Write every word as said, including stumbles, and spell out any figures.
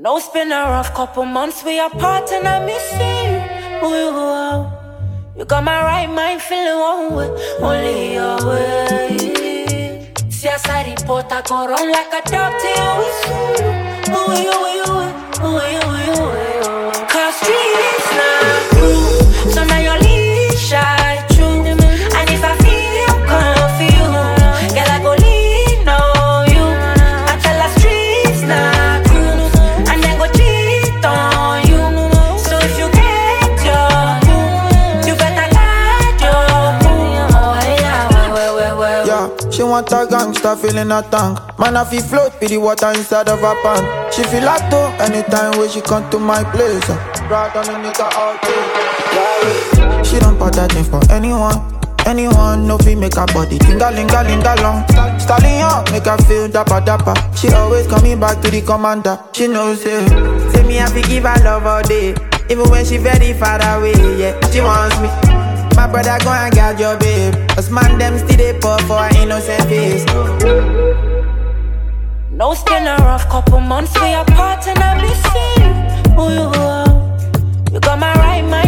No, it's been a rough couple months, we apart and I miss you. Ooh, ooh, you got my right mind feeling one way, only your way. See I side report, I go run like a dog till you whistle. Ooh, ooh, ooh, ooh, ooh, ooh, ooh. Cause streets not true, so now your leash I true. And if I feel confused, girl I go lean on you. I tell the streets not true, and then go cheat on you. So if you get your boo, you better guard your boo. Oh yeah, well, well, well, well. Yeah, she want a gangster feeling a tank. Man, I feel float with the water inside of her pants. She feel like though anytime when she come to my place. Right on the nigga all day. Yeah. She don't put that thing for anyone. Anyone, no fee make her body tinga-linga-linga long. Stallion, make her feel dapper-dapper. She always coming back to the commander. She knows it. Say me have to give her love all day, even when she very far away, yeah. She wants me. My brother go and guard your babe, cause man them still they pour for her innocent face. No, it's been a rough couple months, we apart and I miss you. Ooh, you, you got my right mind